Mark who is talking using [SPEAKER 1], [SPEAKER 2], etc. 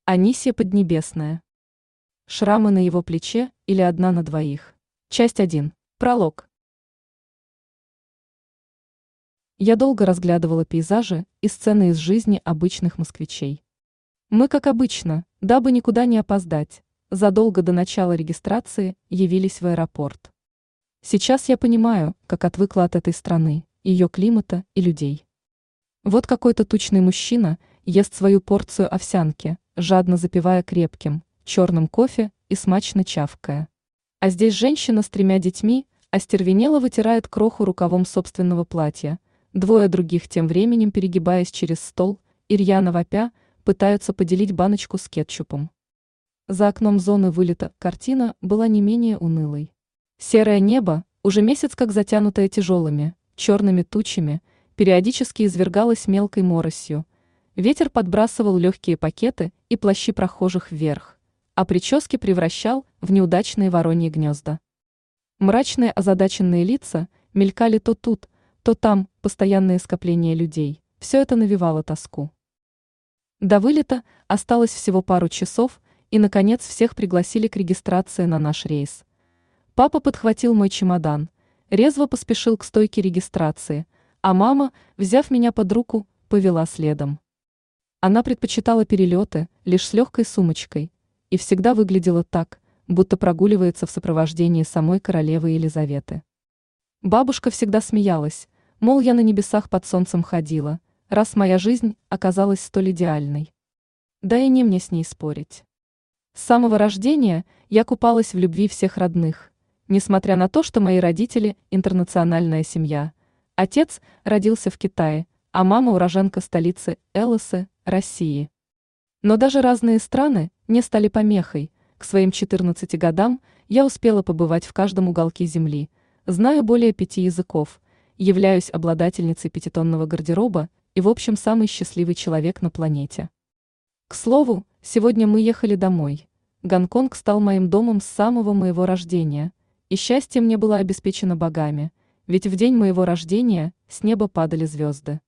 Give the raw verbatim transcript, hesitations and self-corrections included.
[SPEAKER 1] Анисья Поднебесная. Шрамы на его плече или одна на двоих. Часть один. Пролог. Я долго разглядывала пейзажи и сцены из жизни обычных москвичей. Мы, как обычно, дабы никуда не опоздать, задолго до начала регистрации явились в аэропорт. Сейчас я понимаю, как отвыкла от этой страны, ее климата и людей. Вот какой-то тучный мужчина ест свою порцию овсянки, жадно запивая крепким, черным кофе и смачно чавкая. А здесь женщина с тремя детьми остервенело вытирает кроху рукавом собственного платья, двое других тем временем, перегибаясь через стол, и рьяно вопя, пытаются поделить баночку с кетчупом. За окном зоны вылета картина была не менее унылой. Серое небо, уже месяц как затянутое тяжелыми, черными тучами, периодически извергалось мелкой моросью. Ветер подбрасывал легкие пакеты и плащи прохожих вверх, а прически превращал в неудачные вороньи гнезда. Мрачные озадаченные лица мелькали то тут, то там, постоянные скопления людей, все это навевало тоску. До вылета осталось всего пару часов, и, наконец, всех пригласили к регистрации на наш рейс. Папа подхватил мой чемодан, резво поспешил к стойке регистрации, а мама, взяв меня под руку, повела следом. Она предпочитала перелеты лишь с легкой сумочкой и всегда выглядела так, будто прогуливается в сопровождении самой королевы Елизаветы. Бабушка всегда смеялась, мол, я на небесах под солнцем ходила, раз моя жизнь оказалась столь идеальной. Да и не мне с ней спорить. С самого рождения я купалась в любви всех родных, несмотря на то, что мои родители – интернациональная семья. Отец родился в Китае, а мама – уроженка столицы Элосы, России. Но даже разные страны не стали помехой. К своим четырнадцати годам я успела побывать в каждом уголке земли, знаю более пяти языков, являюсь обладательницей пятитонного гардероба и, в общем, самый счастливый человек на планете. К слову, сегодня мы ехали домой. Гонконг стал моим домом с самого моего рождения, и счастье мне было обеспечено богами, ведь в день моего рождения с неба падали звезды.